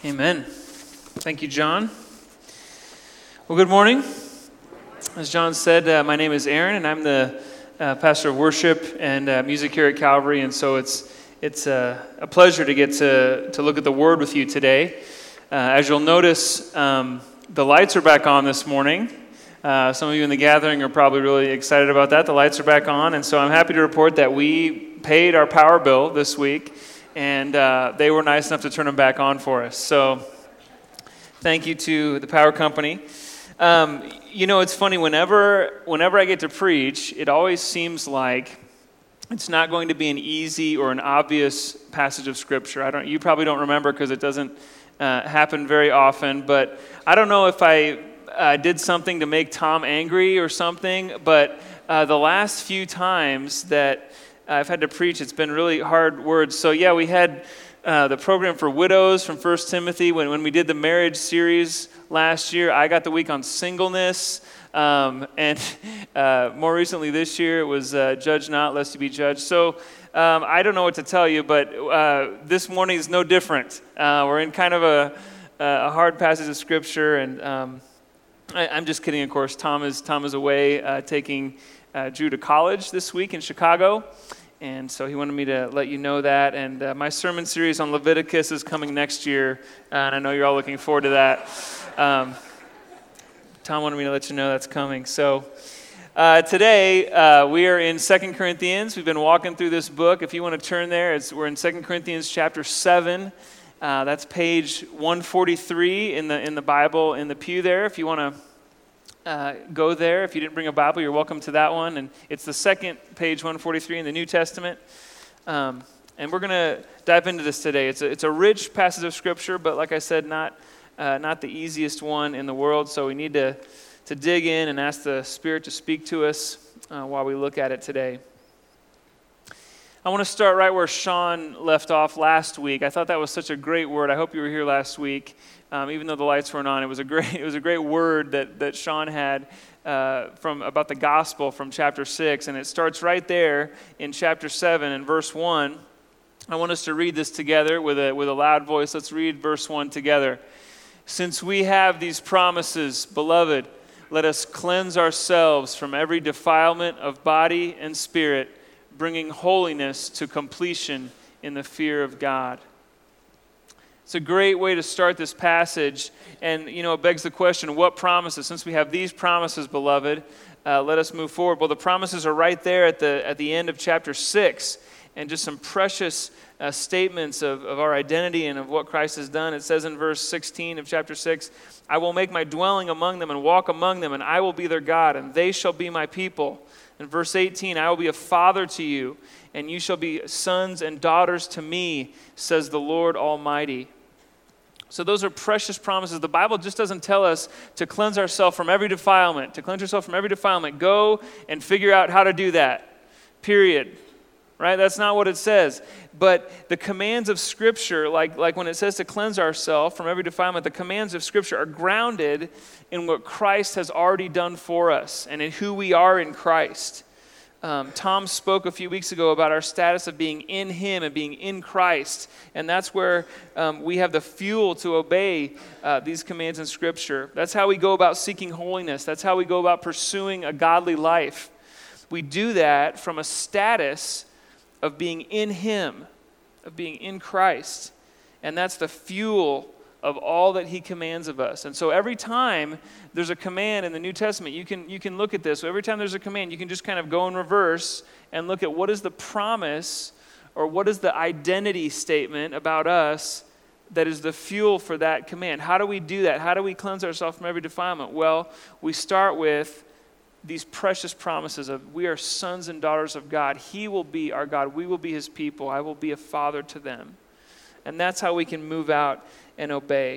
Amen. Thank you, John. Well, good morning. As John said, my name is Aaron, and I'm the pastor of worship and music here at Calvary, and so it's a pleasure to get to look at the Word with you today. As you'll notice, the lights are back on this morning. Some of you in the gathering are probably really excited about that. The lights are back on, and so I'm happy to report that we paid our power bill this week, and they were nice enough to turn them back on for us. So thank you to the power company. It's funny, whenever I get to preach, it always seems like it's not going to be an easy or an obvious passage of Scripture. You probably don't remember because it doesn't happen very often, but I don't know if I did something to make Tom angry or something, but the last few times that I've had to preach, it's been really hard words. So yeah, we had the program for widows from 1 Timothy. When we did the marriage series last year, I got the week on singleness. And more recently this year, it was judge not, lest you be judged. So I don't know what to tell you, but this morning is no different. We're in kind of a hard passage of Scripture, and I'm just kidding, of course. Tom is away taking Drew to college this week in Chicago, and so he wanted me to let you know that. And my sermon series on Leviticus is coming next year, and I know you're all looking forward to that. Tom wanted me to let you know that's coming. So today we are in 2 Corinthians. We've been walking through this book. If you want to turn there, we're in 2 Corinthians chapter 7. That's page 143 in the Bible in the pew there. If you want to go there. If you didn't bring a Bible, you're welcome to that one. And it's the second page 143 in the New Testament. And we're going to dive into this today. It's a rich passage of Scripture, but like I said, not the easiest one in the world. So we need to dig in and ask the Spirit to speak to us while we look at it today. I want to start right where Sean left off last week. I thought that was such a great word. I hope you were here last week. Even though the lights weren't on, it was a great word that Sean had from about the gospel from chapter 6, and it starts right there in chapter 7 and verse 1. I want us to read this together with a loud voice. Let's read verse 1 together. Since we have these promises, beloved, let us cleanse ourselves from every defilement of body and spirit, bringing holiness to completion in the fear of God. It's a great way to start this passage, and it begs the question, what promises? Since we have these promises, beloved, let us move forward. Well, the promises are right there at the end of chapter 6, and just some precious statements of our identity and of what Christ has done. It says in verse 16 of chapter 6, I will make my dwelling among them and walk among them, and I will be their God, and they shall be my people. In verse 18, I will be a father to you, and you shall be sons and daughters to me, says the Lord Almighty. So those are precious promises. The Bible just doesn't tell us to cleanse ourselves from every defilement. To cleanse yourself from every defilement, go and figure out how to do that. Period. Right? That's not what it says. But the commands of Scripture, like when it says to cleanse ourselves from every defilement, the commands of Scripture are grounded in what Christ has already done for us and in who we are in Christ. Tom spoke a few weeks ago about our status of being in Him and being in Christ, and that's where we have the fuel to obey these commands in Scripture. That's how we go about seeking holiness. That's how we go about pursuing a godly life. We do that from a status of being in Him, of being in Christ, and that's the fuel of all that He commands of us. And so every time there's a command in the New Testament, you can look at this. So every time there's a command, you can just kind of go in reverse and look at what is the promise or what is the identity statement about us that is the fuel for that command. How do we do that? How do we cleanse ourselves from every defilement? Well, we start with these precious promises of we are sons and daughters of God. He will be our God. We will be His people. I will be a father to them. And that's how we can move out and obey.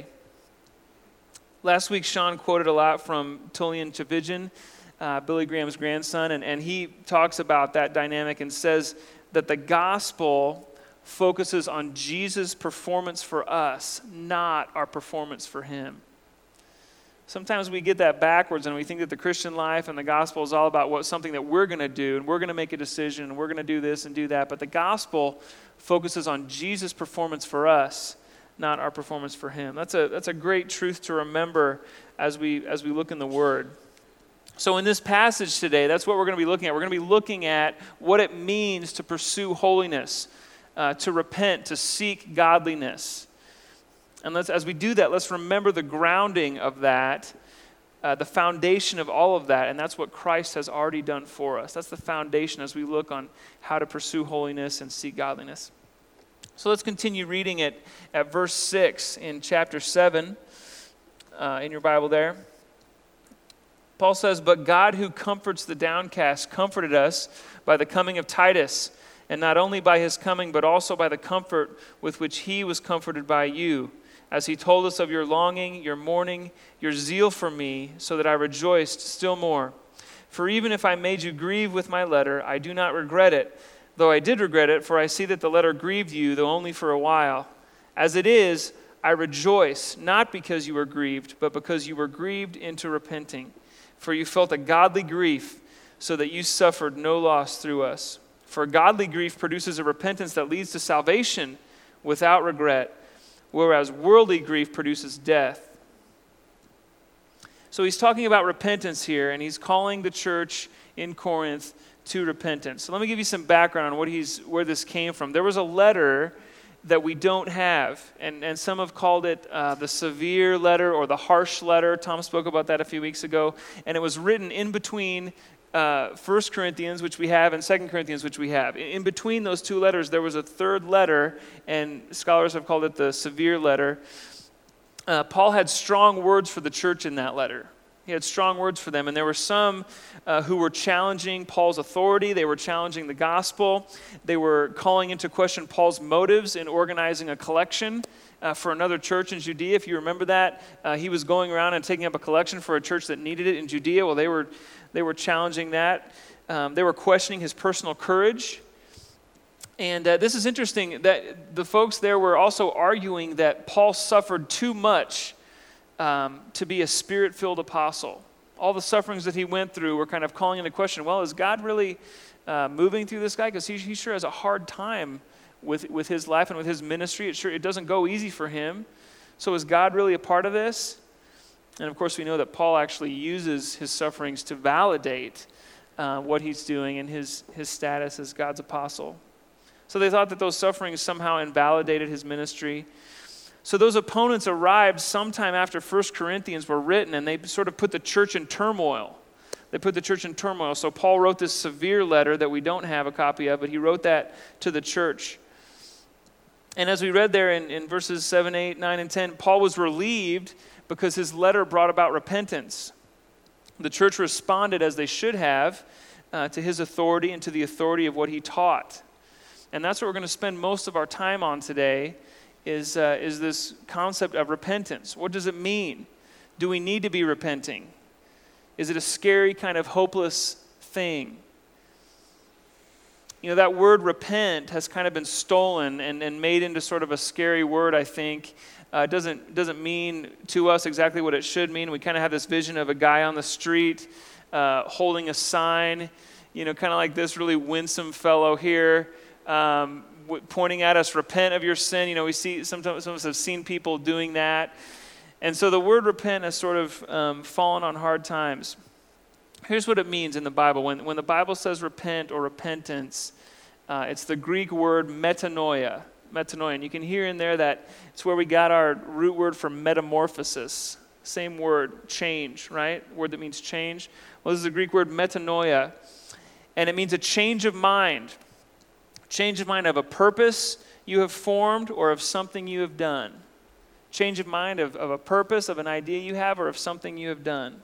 Last week, Sean quoted a lot from Tullian Tchividjian, Billy Graham's grandson, and he talks about that dynamic and says that the gospel focuses on Jesus' performance for us, not our performance for Him. Sometimes we get that backwards and we think that the Christian life and the gospel is all about something that we're going to do, and we're going to make a decision, and we're going to do this and do that. But the gospel focuses on Jesus' performance for us, not our performance for him. That's a great truth to remember as we look in the Word. So in this passage today, that's what we're going to be looking at. We're going to be looking at what it means to pursue holiness, to repent, to seek godliness. And as we do that, let's remember the grounding of that, the foundation of all of that, and that's what Christ has already done for us. That's the foundation as we look on how to pursue holiness and seek godliness. So let's continue reading it at verse 6 in chapter 7 in your Bible there. Paul says, "But God who comforts the downcast comforted us by the coming of Titus, and not only by his coming, but also by the comfort with which he was comforted by you, as he told us of your longing, your mourning, your zeal for me, so that I rejoiced still more. For even if I made you grieve with my letter, I do not regret it, though I did regret it, for I see that the letter grieved you, though only for a while. As it is, I rejoice, not because you were grieved, but because you were grieved into repenting. For you felt a godly grief, so that you suffered no loss through us. For godly grief produces a repentance that leads to salvation without regret, whereas worldly grief produces death." So he's talking about repentance here, and he's calling the church in Corinth to repentance. So let me give you some background on where this came from. There was a letter that we don't have, and some have called it the severe letter or the harsh letter. Tom spoke about that a few weeks ago, and it was written in between 1 Corinthians, which we have, and 2 Corinthians, which we have. In between those two letters, there was a third letter, and scholars have called it the severe letter. Paul had strong words for the church in that letter. He had strong words for them, and there were some who were challenging Paul's authority. They were challenging the gospel. They were calling into question Paul's motives in organizing a collection for another church in Judea. If you remember that, he was going around and taking up a collection for a church that needed it in Judea. Well, they were challenging that. They were questioning his personal courage. And this is interesting that the folks there were also arguing that Paul suffered too much to be a spirit-filled apostle. All the sufferings that he went through were kind of calling into question, well, is God really moving through this guy? Because he sure has a hard time with his life and with his ministry. It doesn't go easy for him. So is God really a part of this? And of course, we know that Paul actually uses his sufferings to validate what he's doing and his status as God's apostle. So they thought that those sufferings somehow invalidated his ministry. So those opponents arrived sometime after 1 Corinthians were written, and they sort of put the church in turmoil. They put the church in turmoil. So Paul wrote this severe letter that we don't have a copy of, but he wrote that to the church. And as we read there in verses 7, 8, 9, and 10, Paul was relieved because his letter brought about repentance. The church responded as they should have to his authority and to the authority of what he taught. And that's what we're going to spend most of our time on today, is this concept of repentance. What does it mean? Do we need to be repenting? Is it a scary kind of hopeless thing? You know, that word repent has kind of been stolen and made into sort of a scary word, I think. It doesn't mean to us exactly what it should mean. We kind of have this vision of a guy on the street holding a sign, you know, kind of like this really winsome fellow here, pointing at us, repent of your sin. You know, we see some of us have seen people doing that. And so the word repent has sort of fallen on hard times. Here's what it means in the Bible. When the Bible says repent or repentance, it's the Greek word metanoia. Metanoia. And you can hear in there that it's where we got our root word for metamorphosis. Same word, change, right? Word that means change. Well, this is the Greek word metanoia. And it means a change of mind. Change of mind of a purpose you have formed or of something you have done. Change of mind of a purpose, of an idea you have, or of something you have done.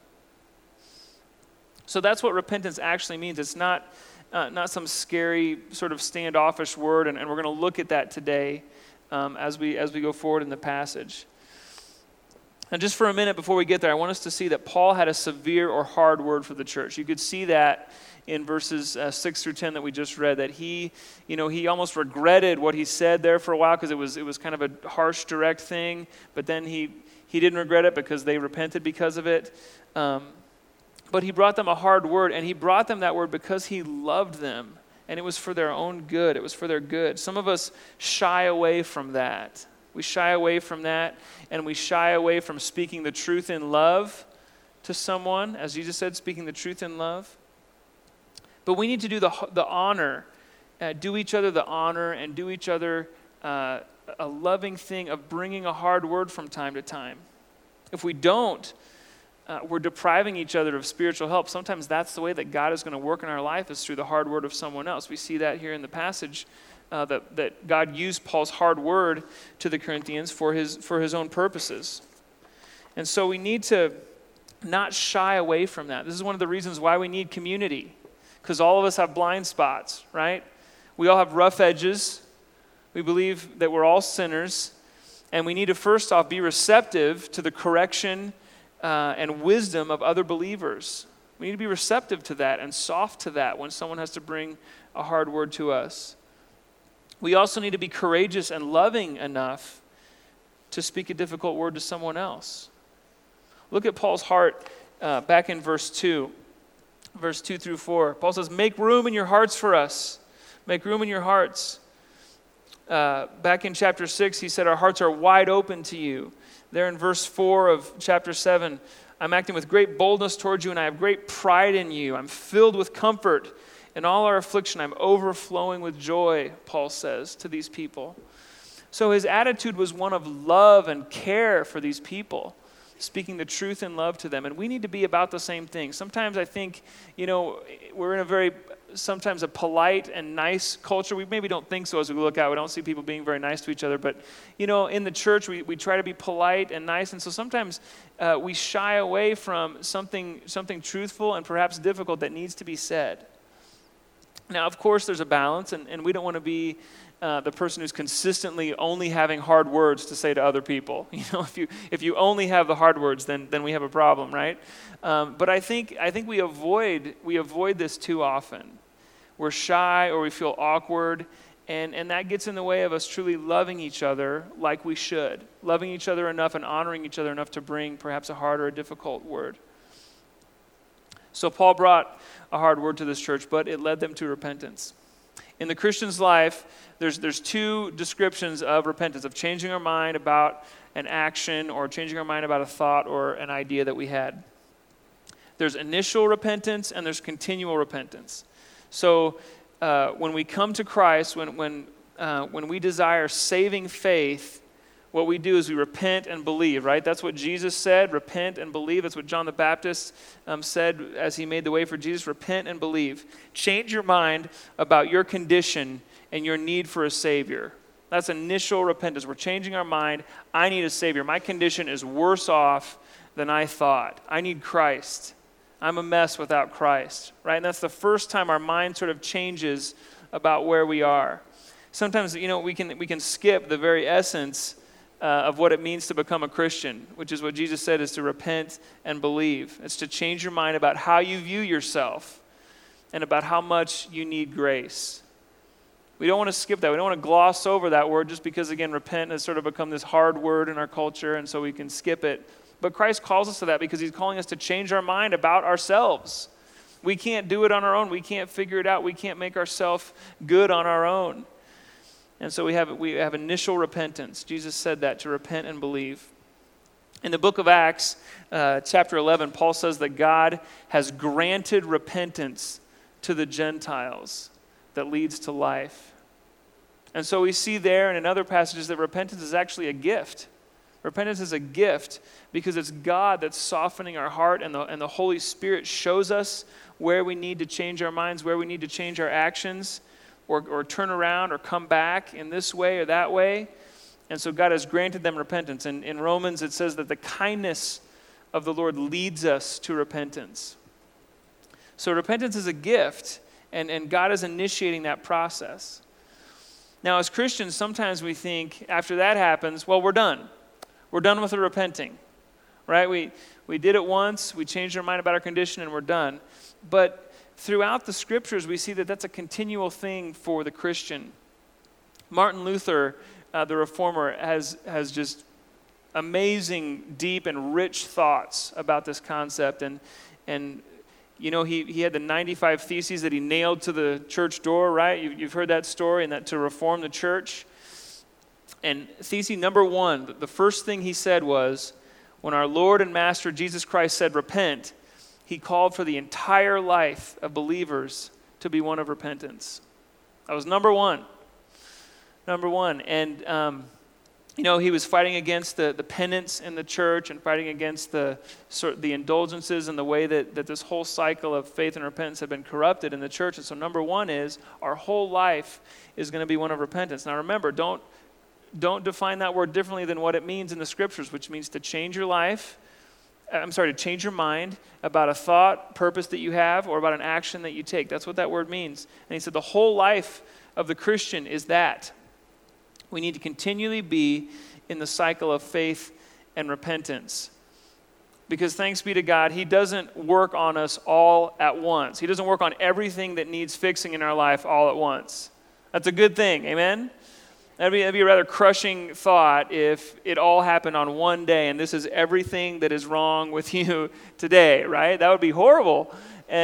So that's what repentance actually means. It's not some scary sort of standoffish word, and we're going to look at that today as we go forward in the passage. And just for a minute before we get there, I want us to see that Paul had a severe or hard word for the church. You could see that in verses 6 through 10 that we just read, that he almost regretted what he said there for a while because it was kind of a harsh, direct thing, but then he didn't regret it because they repented because of it. But he brought them a hard word, and he brought them that word because he loved them, and it was for their own good. It was for their good. Some of us shy away from that. We shy away from that, and we shy away from speaking the truth in love to someone, as Jesus said, speaking the truth in love. But we need to do the honor, do each other the honor, and do each other a loving thing of bringing a hard word from time to time. If we don't, we're depriving each other of spiritual help. Sometimes that's the way that God is going to work in our life, is through the hard word of someone else. We see that here in the passage, that God used Paul's hard word to the Corinthians for his own purposes. And so we need to not shy away from that. This is one of the reasons why we need community, because all of us have blind spots, right? We all have rough edges. We believe that we're all sinners, and we need to first off be receptive to the correction and wisdom of other believers. We need to be receptive to that and soft to that when someone has to bring a hard word to us. We also need to be courageous and loving enough to speak a difficult word to someone else. Look at Paul's heart back in verse 2 through 4. Paul says, make room in your hearts for us. Make room in your hearts. Back in chapter 6, he said, our hearts are wide open to you. There in verse 4 of chapter 7, I'm acting with great boldness towards you, and I have great pride in you. I'm filled with comfort. In all our affliction, I'm overflowing with joy, Paul says to these people. So his attitude was one of love and care for these people, speaking the truth in love to them. And we need to be about the same thing. Sometimes I think, we're in sometimes a polite and nice culture. We maybe don't think so as we look out. We don't see people being very nice to each other. But, in the church, we try to be polite and nice. And so sometimes we shy away from something truthful and perhaps difficult that needs to be said. Now, of course, there's a balance, and we don't want to be the person who's consistently only having hard words to say to other people. If you only have the hard words, then we have a problem, right? But I think we avoid this too often. We're shy or we feel awkward, and that gets in the way of us truly loving each other like we should, loving each other enough and honoring each other enough to bring perhaps a hard or a difficult word. So Paul brought a hard word to this church, but it led them to repentance. In the Christian's life, there's two descriptions of repentance, of changing our mind about an action or changing our mind about a thought or an idea that we had. There's initial repentance and there's continual repentance. So when we come to Christ, when we desire saving faith, what we do is we repent and believe, right? That's what Jesus said, repent and believe. That's what John the Baptist said as he made the way for Jesus, repent and believe. Change your mind about your condition and your need for a Savior. That's initial repentance. We're changing our mind. I need a Savior. My condition is worse off than I thought. I need Christ. I'm a mess without Christ, right? And that's the first time our mind sort of changes about where we are. Sometimes, we can skip the very essence of what it means to become a Christian, which is what Jesus said is to repent and believe. It's to change your mind about how you view yourself and about how much you need grace. We don't want to skip that. We don't want to gloss over that word just because, again, repent has sort of become this hard word in our culture, and so we can skip it. But Christ calls us to that because he's calling us to change our mind about ourselves. We can't do it on our own. We can't figure it out. We can't make ourselves good on our own. And so we have initial repentance. Jesus said that, to repent and believe. In the book of Acts, chapter 11, Paul says that God has granted repentance to the Gentiles that leads to life. And so we see there and in other passages that repentance is actually a gift. Repentance is a gift because it's God that's softening our heart, and the Holy Spirit shows us where we need to change our minds, where we need to change our actions, or turn around or come back in this way or that way. And so God has granted them repentance. And in Romans it says that the kindness of the Lord leads us to repentance. So repentance is a gift, and God is initiating that process. Now as Christians, sometimes we think after that happens, well, we're done. We're done with the repenting, right? We did it once, we changed our mind about our condition, and we're done. But throughout the scriptures, we see that that's a continual thing for the Christian. Martin Luther, the reformer, has just amazing, deep, and rich thoughts about this concept. And he had the 95 Theses that he nailed to the church door, right? You've heard that story, and that to reform the church. And thesis number one, the first thing he said was, when our Lord and Master Jesus Christ said repent, he called for the entire life of believers to be one of repentance. That was number one. Number one. And, he was fighting against the penance in the church and fighting against the indulgences and the way that this whole cycle of faith and repentance had been corrupted in the church. And so number one is our whole life is going to be one of repentance. Now remember, don't define that word differently than what it means in the scriptures, which means to change your life. To change your mind about a thought, purpose that you have, or about an action that you take. That's what that word means. And he said the whole life of the Christian is that. We need to continually be in the cycle of faith and repentance. Because thanks be to God, he doesn't work on us all at once. He doesn't work on everything that needs fixing in our life all at once. That's a good thing, amen? That'd be a rather crushing thought if it all happened on one day and this is everything that is wrong with you today, right? That would be horrible.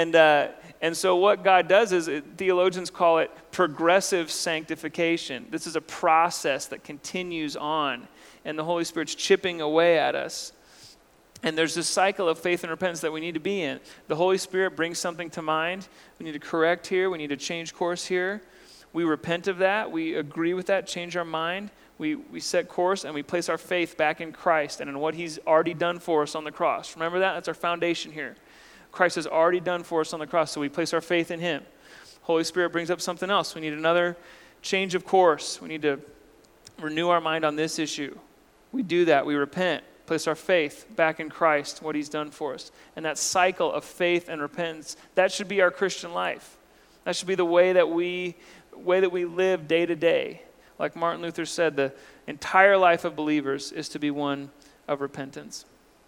And so what God does is, theologians call it progressive sanctification. This is a process that continues on, and the Holy Spirit's chipping away at us. And there's this cycle of faith and repentance that we need to be in. The Holy Spirit brings something to mind. We need to correct here. We need to change course here. We repent of that. We agree with that, change our mind. We set course, and we place our faith back in Christ and in what he's already done for us on the cross. Remember that? That's our foundation here. Christ has already done for us on the cross, so we place our faith in him. Holy Spirit brings up something else. We need another change of course. We need to renew our mind on this issue. We do that. We repent, place our faith back in Christ, what he's done for us. And that cycle of faith and repentance, that should be our Christian life. That should be the way that we live day to day. Like Martin Luther said, the entire life of believers is to be one of repentance.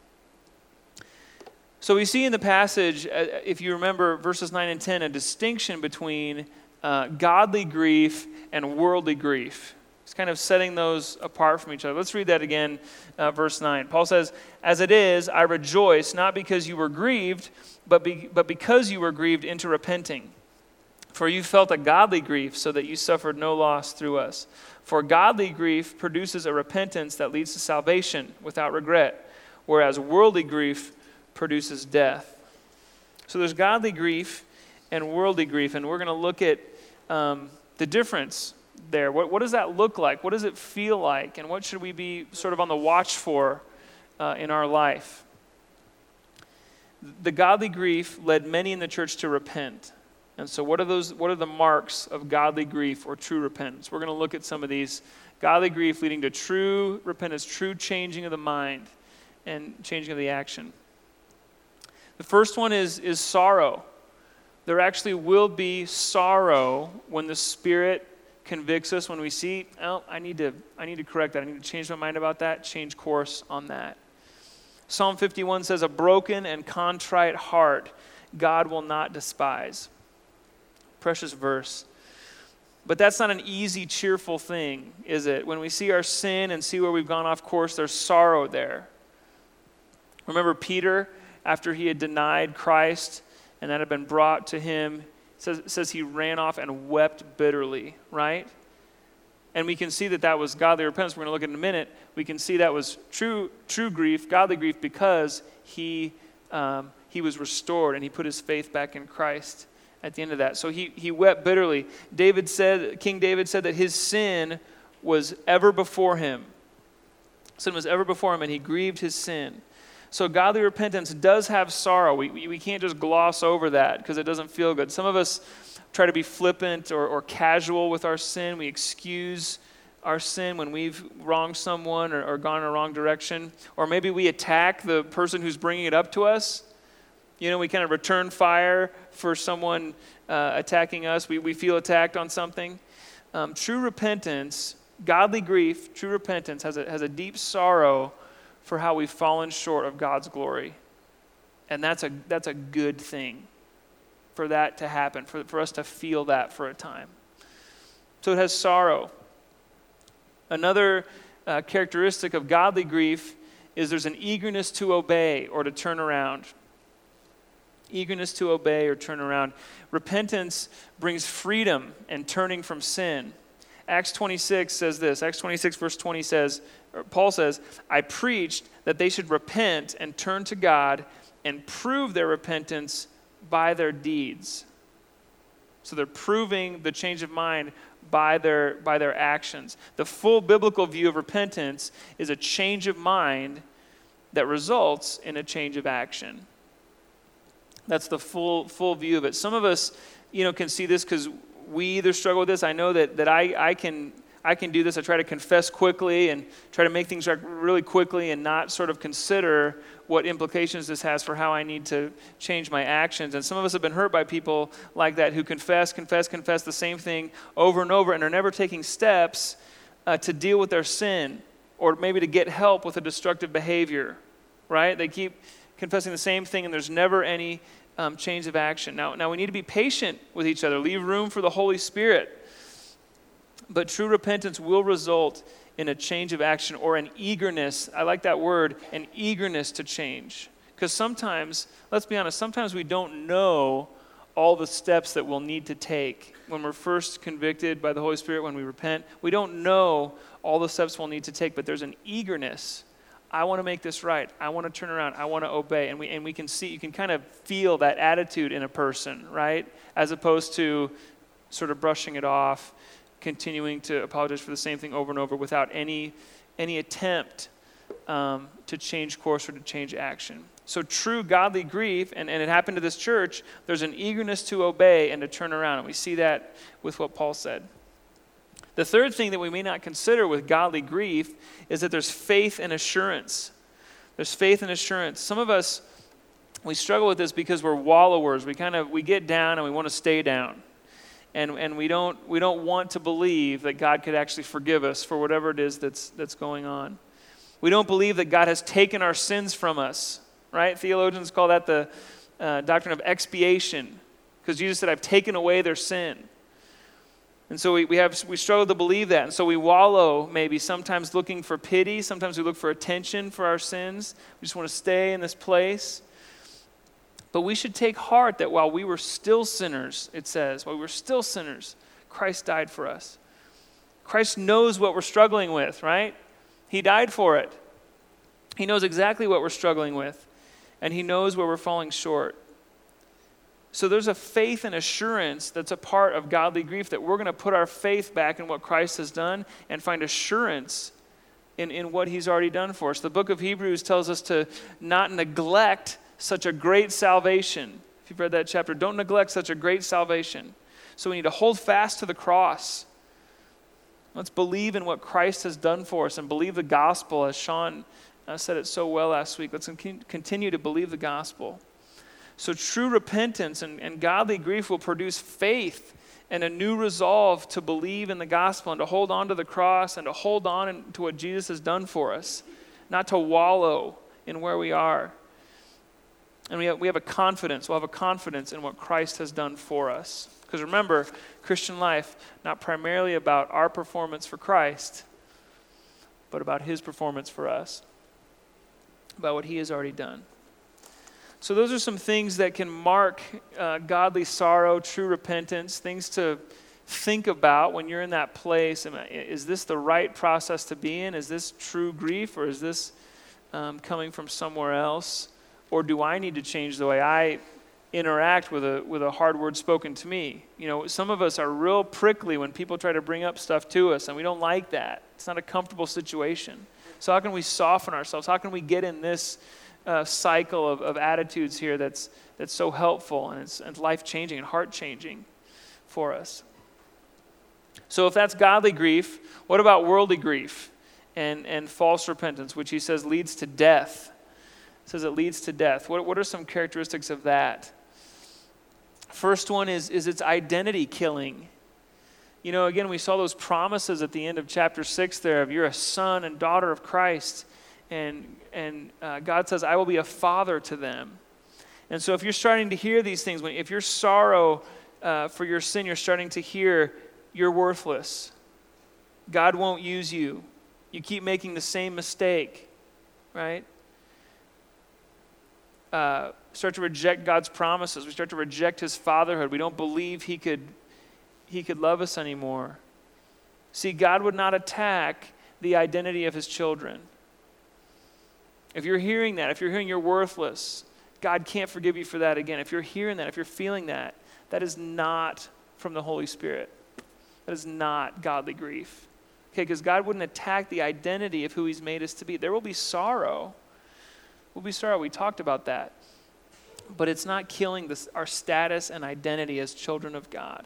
So we see in the passage, if you remember verses 9 and 10, a distinction between godly grief and worldly grief. It's kind of setting those apart from each other. Let's read that again, verse 9. Paul says, "As it is, I rejoice, not because you were grieved, but because you were grieved into repenting. For you felt a godly grief, so that you suffered no loss through us. For godly grief produces a repentance that leads to salvation without regret, whereas worldly grief produces death." So there's godly grief and worldly grief, and we're going to look at the difference there. What does that look like? What does it feel like? And what should we be sort of on the watch for in our life? The godly grief led many in the church to repent. And so what are the marks of godly grief or true repentance? We're going to look at some of these. Godly grief leading to true repentance, true changing of the mind and changing of the action. The first one is sorrow. There actually will be sorrow when the Spirit convicts us, when we see, I need to correct that. I need to change my mind about that, change course on that. Psalm 51 says, "A broken and contrite heart God will not despise." Precious verse. But that's not an easy, cheerful thing, is it? When we see our sin and see where we've gone off course, there's sorrow there. Remember Peter, after he had denied Christ and that had been brought to him, it says he ran off and wept bitterly, right? And we can see that was godly repentance. We're going to look at it in a minute. We can see that was true grief, godly grief, because he was restored and he put his faith back in Christ at the end of that. So he wept bitterly. King David said that his sin was ever before him. Sin was ever before him, and he grieved his sin. So godly repentance does have sorrow. We can't just gloss over that because it doesn't feel good. Some of us try to be flippant or casual with our sin. We excuse our sin when we've wronged someone or gone in a wrong direction. Or maybe we attack the person who's bringing it up to us. We kind of return fire for someone attacking us. We feel attacked on something. True repentance, godly grief, true repentance has a deep sorrow for how we've fallen short of God's glory. And that's a good thing for that to happen, for us to feel that for a time. So it has sorrow. Another characteristic of godly grief is there's an eagerness to obey or to turn around. Eagerness to obey or turn around. Repentance brings freedom and turning from sin. Acts 26 says this. Acts 26 verse 20 says, Paul says, I preached that they should repent and turn to God and prove their repentance by their deeds. So they're proving the change of mind by their actions. The full biblical view of repentance is a change of mind that results in a change of action. That's the full view of it. Some of us, can see this because we either struggle with this. I know that I can do this. I try to confess quickly and try to make things right really quickly and not sort of consider what implications this has for how I need to change my actions. And some of us have been hurt by people like that who confess the same thing over and over and are never taking steps to deal with their sin or maybe to get help with a destructive behavior, right? They keep confessing the same thing and there's never any change of action. Now we need to be patient with each other. Leave room for the Holy Spirit. But true repentance will result in a change of action or an eagerness. I like that word, an eagerness to change. Because sometimes, let's be honest, sometimes we don't know all the steps that we'll need to take. When we're first convicted by the Holy Spirit, when we repent, we don't know all the steps we'll need to take, but there's an eagerness. I want to make this right. I want to turn around. I want to obey. And we can see, you can kind of feel that attitude in a person, right? As opposed to sort of brushing it off, continuing to apologize for the same thing over and over without any attempt to change course or to change action. So true godly grief, and it happened to this church, there's an eagerness to obey and to turn around. And we see that with what Paul said. The third thing that we may not consider with godly grief is that there's faith and assurance. There's faith and assurance. Some of us, we struggle with this because we're wallowers. We get down and we want to stay down. And we don't want to believe that God could actually forgive us for whatever it is that's going on. We don't believe that God has taken our sins from us, right? Theologians call that the doctrine of expiation, because Jesus said, I've taken away their sin. And so we struggle to believe that. And so we wallow maybe sometimes looking for pity. Sometimes we look for attention for our sins. We just want to stay in this place. But we should take heart that while we were still sinners, it says, while we were still sinners, Christ died for us. Christ knows what we're struggling with, right? He died for it. He knows exactly what we're struggling with, and he knows where we're falling short. So there's a faith and assurance that's a part of godly grief, that we're going to put our faith back in what Christ has done and find assurance in what he's already done for us. The book of Hebrews tells us to not neglect such a great salvation. If you've read that chapter, don't neglect such a great salvation. So we need to hold fast to the cross. Let's believe in what Christ has done for us and believe the gospel, as Sean said it so well last week. Let's continue to believe the gospel. So true repentance and godly grief will produce faith and a new resolve to believe in the gospel and to hold on to the cross and to hold on to what Jesus has done for us, not to wallow in where we are. And we have a confidence. We'll have a confidence in what Christ has done for us. Because remember, Christian life, not primarily about our performance for Christ, but about his performance for us, about what he has already done. So those are some things that can mark godly sorrow, true repentance, things to think about when you're in that place. Is this the right process to be in? Is this true grief, or is this coming from somewhere else? Or do I need to change the way I interact with a hard word spoken to me? Some of us are real prickly when people try to bring up stuff to us, and we don't like that. It's not a comfortable situation. So how can we soften ourselves? How can we get in this cycle of attitudes here that's so helpful and it's life-changing and heart-changing for us? So if that's godly grief, what about worldly grief and false repentance, which he says leads to death? Says it leads to death. What are some characteristics of that? First one is its identity killing. Again, we saw those promises at the end of chapter 6 there of you're a son and daughter of Christ, and God says, I will be a father to them. And so if you're starting to hear these things, if your sorrow for your sin, you're starting to hear you're worthless, God won't use you, you keep making the same mistake, right? Start to reject God's promises. We start to reject his fatherhood. We don't believe he could love us anymore. See, God would not attack the identity of his children. If you're hearing that, if you're hearing you're worthless, God can't forgive you for that again. If you're hearing that, if you're feeling that, that is not from the Holy Spirit. That is not godly grief. Okay, because God wouldn't attack the identity of who he's made us to be. There will be sorrow. Will be sorrow. We talked about that. But it's not killing our status and identity as children of God.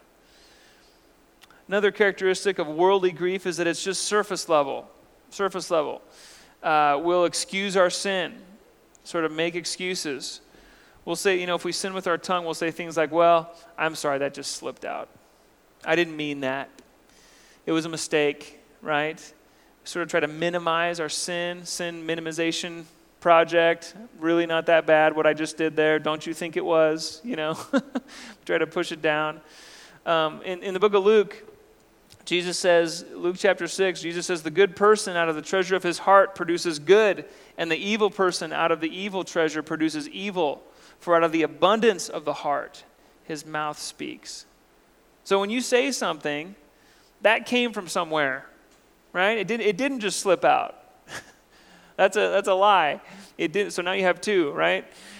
Another characteristic of worldly grief is that it's just surface level. Surface level. We'll excuse our sin, sort of make excuses. We'll say, if we sin with our tongue, we'll say things like, well, I'm sorry, that just slipped out. I didn't mean that. It was a mistake, right? Sort of try to minimize our sin minimization project. Really not that bad what I just did there. Don't you think it was? Try to push it down. In the book of Luke, Jesus says, Luke chapter 6, Jesus says, the good person out of the treasure of his heart produces good, and the evil person out of the evil treasure produces evil. For out of the abundance of the heart, his mouth speaks. So when you say something, that came from somewhere, right? It didn't just slip out. That's a lie. It didn't. So now you have two, right?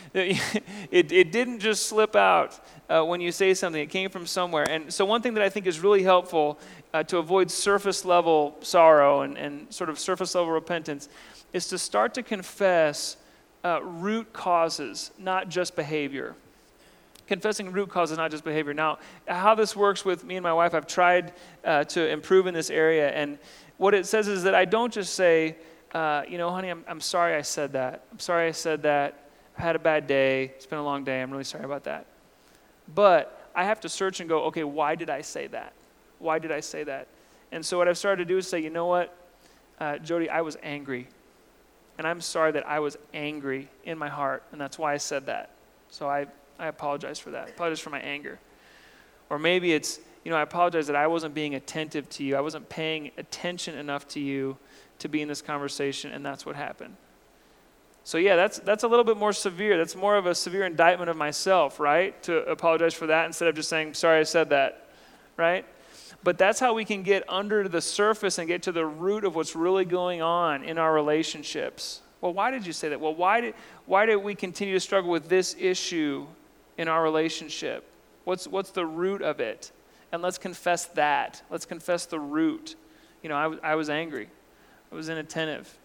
It didn't just slip out when you say something. It came from somewhere. And so one thing that I think is really helpful to avoid surface level sorrow and sort of surface level repentance is to start to confess root causes, not just behavior. Confessing root causes, not just behavior. Now, how this works with me and my wife, I've tried to improve in this area. And what it says is that I don't just say, honey, I'm sorry I said that. I'm sorry I said that. I had a bad day. It's been a long day. I'm really sorry about that. But I have to search and go, okay, why did I say that? Why did I say that? And so what I've started to do is say, you know what, Jody, I was angry. And I'm sorry that I was angry in my heart, and that's why I said that. So I apologize for that. I apologize for my anger. Or maybe it's, I apologize that I wasn't being attentive to you. I wasn't paying attention enough to you to be in this conversation, and that's what happened. So yeah, that's a little bit more severe. That's more of a severe indictment of myself, right? To apologize for that instead of just saying, sorry I said that, right? But that's how we can get under the surface and get to the root of what's really going on in our relationships. Well, why did you say that? Well, why did we continue to struggle with this issue in our relationship? What's the root of it? And let's confess that. Let's confess the root. I was angry. I was inattentive.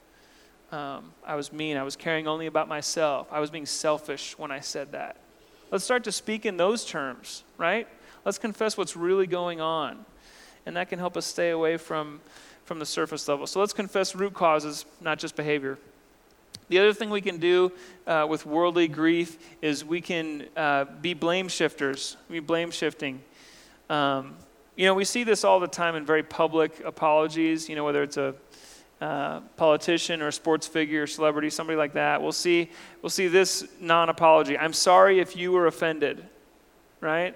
I was mean. I was caring only about myself. I was being selfish when I said that. Let's start to speak in those terms, right? Let's confess what's really going on. And that can help us stay away from the surface level. So let's confess root causes, not just behavior. The other thing we can do with worldly grief is we can be blame shifters. Blame shifting. We see this all the time in very public apologies, whether it's a politician or a sports figure or celebrity, somebody like that. We'll see this non-apology. I'm sorry if you were offended, right?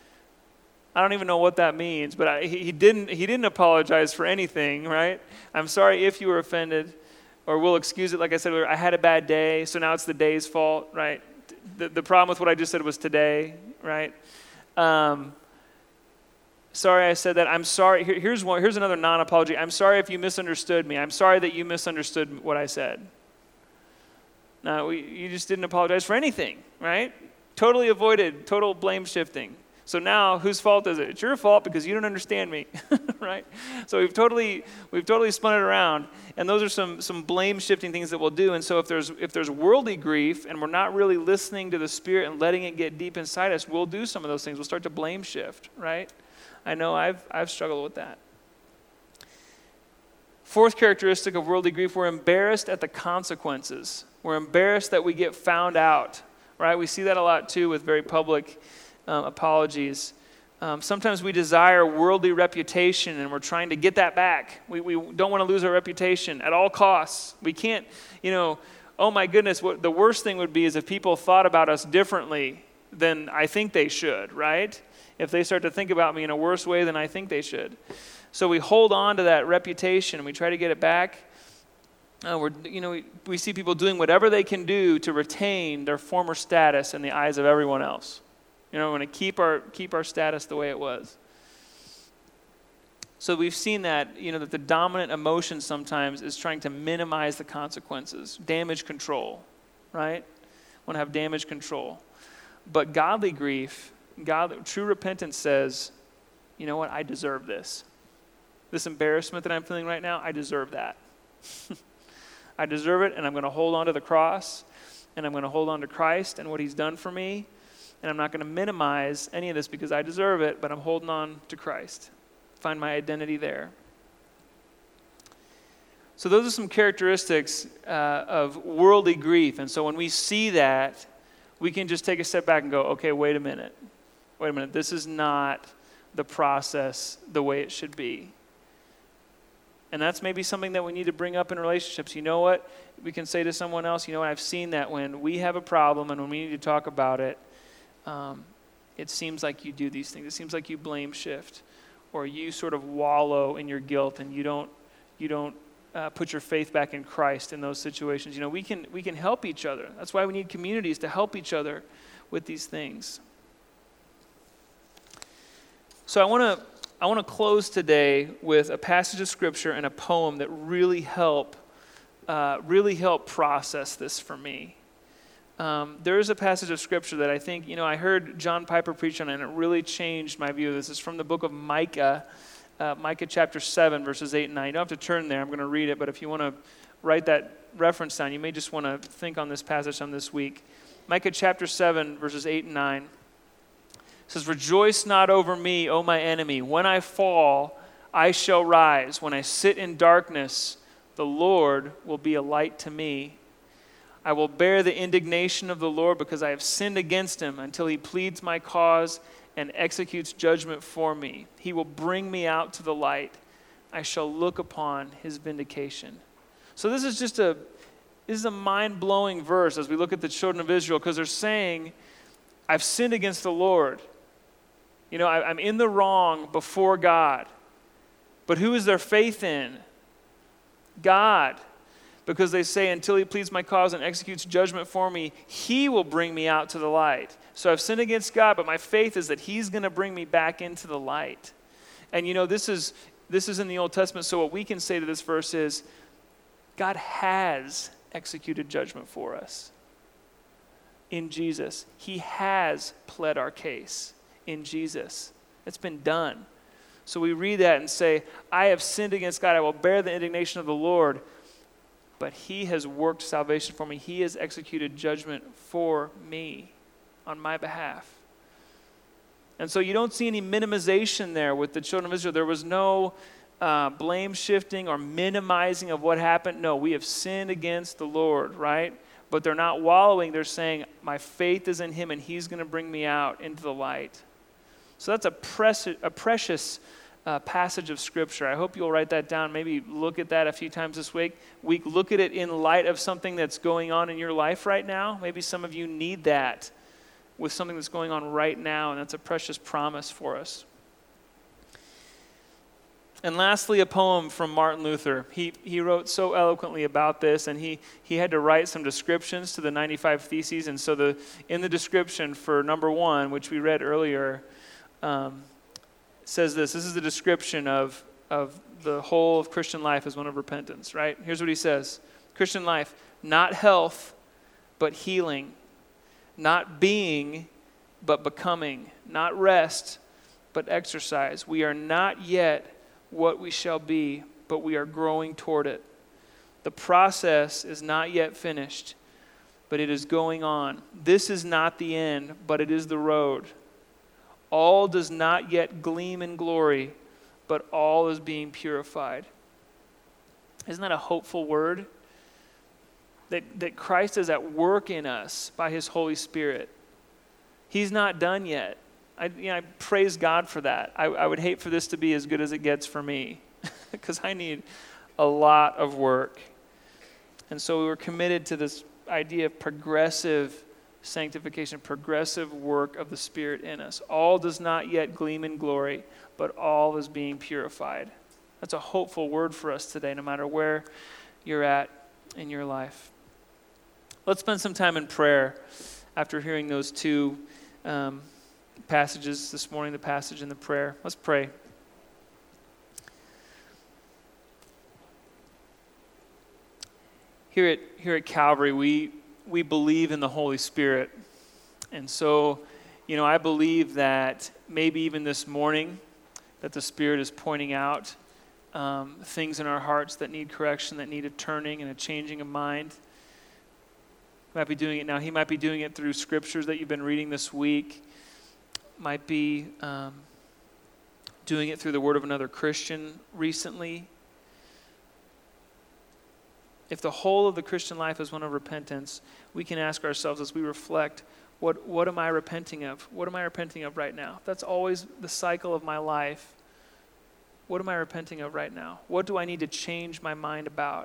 I don't even know what that means, but he didn't apologize for anything, right? I'm sorry if you were offended, or we'll excuse it. Like I said, I had a bad day, so now it's the day's fault, right? The problem with what I just said was today, right? Sorry I said that. I'm sorry. Here's another non-apology. I'm sorry if you misunderstood me. I'm sorry that you misunderstood what I said. No, you just didn't apologize for anything, right? Totally avoided, total blame shifting. So now, whose fault is it? It's your fault because you don't understand me, right? So we've totally spun it around, and those are some blame shifting things that we'll do. And so if there's worldly grief and we're not really listening to the Spirit and letting it get deep inside us, we'll do some of those things. We'll start to blame shift, right? I know I've struggled with that. Fourth characteristic of worldly grief: we're embarrassed at the consequences. We're embarrassed that we get found out, right? We see that a lot too with very public apologies. Sometimes we desire worldly reputation and we're trying to get that back. We don't want to lose our reputation at all costs. We can't, oh my goodness, what the worst thing would be is if people thought about us differently than I think they should, right? If they start to think about me in a worse way than I think they should. So we hold on to that reputation and we try to get it back. We see people doing whatever they can do to retain their former status in the eyes of everyone else. We want to keep our status the way it was. So we've seen that, that the dominant emotion sometimes is trying to minimize the consequences, damage control, right? Want to have damage control. But godly grief, true repentance says, you know what, I deserve this. This embarrassment that I'm feeling right now, I deserve that. I deserve it, and I'm going to hold on to the cross, and I'm going to hold on to Christ and what he's done for me, and I'm not going to minimize any of this because I deserve it, but I'm holding on to Christ. Find my identity there. So those are some characteristics of worldly grief. And so when we see that, we can just take a step back and go, okay, wait a minute. This is not the process the way it should be. And that's maybe something that we need to bring up in relationships. You know what? We can say to someone else, you know what? I've seen that when we have a problem and when we need to talk about it, it seems like you do these things. It seems like you blame shift. Or you sort of wallow in your guilt and you don't put your faith back in Christ in those situations. We can help each other. That's why we need communities to help each other with these things. So I want to close today with a passage of scripture and a poem that really help process this for me. There is a passage of scripture that I think, I heard John Piper preach on it, and it really changed my view of this. It's from the book of Micah, Micah chapter 7, verses 8 and 9. You don't have to turn there. I'm going to read it, but if you want to write that reference down, you may just want to think on this passage on this week. Micah chapter 7, verses 8 and 9. It says, "Rejoice not over me, O my enemy. When I fall, I shall rise. When I sit in darkness, the Lord will be a light to me. I will bear the indignation of the Lord because I have sinned against him until he pleads my cause and executes judgment for me. He will bring me out to the light. I shall look upon his vindication." So this is a mind-blowing verse as we look at the children of Israel, because they're saying, I've sinned against the Lord. I'm in the wrong before God. But who is their faith in? God. Because they say, until he pleads my cause and executes judgment for me, he will bring me out to the light. So I've sinned against God, but my faith is that he's going to bring me back into the light. And this is in the Old Testament, so what we can say to this verse is, God has executed judgment for us in Jesus. He has pled our case in Jesus. It's been done. So we read that and say, I have sinned against God. I will bear the indignation of the Lord. But he has worked salvation for me. He has executed judgment for me on my behalf. And so you don't see any minimization there with the children of Israel. There was no blame shifting or minimizing of what happened. No, we have sinned against the Lord, right? But they're not wallowing. They're saying, my faith is in him and he's going to bring me out into the light. So that's a precious passage of scripture. I hope you'll write that down. Maybe look at that a few times this week. Look at it in light of something that's going on in your life right now. Maybe some of you need that with something that's going on right now, and that's a precious promise for us. And lastly, a poem from Martin Luther. He wrote so eloquently about this, and he had to write some descriptions to the 95 Theses. And so in the description for number 1, which we read earlier, says this is the description of the whole of Christian life as one of repentance, right? Here's what he says. Christian life, not health, but healing. Not being, but becoming. Not rest, but exercise. We are not yet what we shall be, but we are growing toward it. The process is not yet finished, but it is going on. This is not the end, but it is the road. All does not yet gleam in glory, but all is being purified. Isn't that a hopeful word? That Christ is at work in us by his Holy Spirit. He's not done yet. I praise God for that. I would hate for this to be as good as it gets for me because I need a lot of work. And so we were committed to this idea of progressive sanctification, progressive work of the Spirit in us. All does not yet gleam in glory, but all is being purified. That's a hopeful word for us today, no matter where you're at in your life. Let's spend some time in prayer after hearing those two passages this morning, the passage and the prayer. Let's pray. Here at Calvary, we believe in the Holy Spirit. And so, I believe that maybe even this morning that the Spirit is pointing out things in our hearts that need correction, that need a turning and a changing of mind. He might be doing it now. He might be doing it through scriptures that you've been reading this week. Might be doing it through the word of another Christian recently. If the whole of the Christian life is one of repentance, we can ask ourselves as we reflect, what am I repenting of? What am I repenting of right now? That's always the cycle of my life. What am I repenting of right now? What do I need to change my mind about?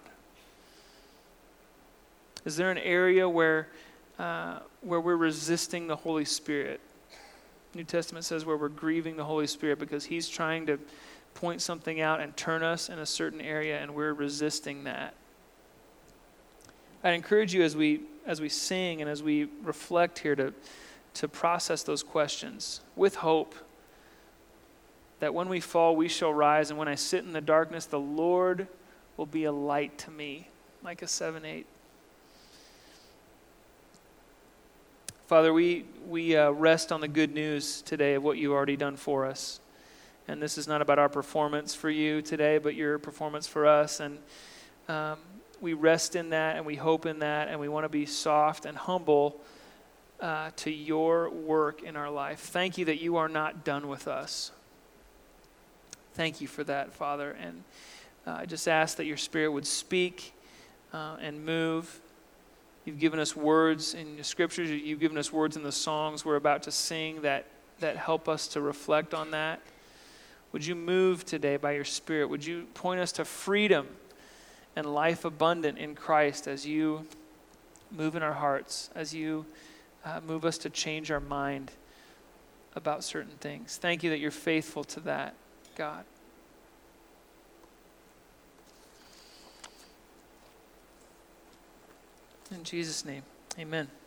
Is there an area where we're resisting the Holy Spirit? New Testament says where we're grieving the Holy Spirit because he's trying to point something out and turn us in a certain area, and we're resisting that. I'd encourage you as we sing and as we reflect here to process those questions with hope that when we fall, we shall rise, and when I sit in the darkness, the Lord will be a light to me. Micah 7:8. Father, we rest on the good news today of what you've already done for us. And this is not about our performance for you today, but your performance for us. And we rest in that, and we hope in that, and we want to be soft and humble to your work in our life. Thank you that you are not done with us. Thank you for that, Father. And I just ask that your Spirit would speak and move. You've given us words in the scriptures. You've given us words in the songs we're about to sing that help us to reflect on that. Would you move today by your Spirit? Would you point us to freedom and life abundant in Christ as you move in our hearts, as you move us to change our mind about certain things. Thank you that you're faithful to that, God. In Jesus' name, amen.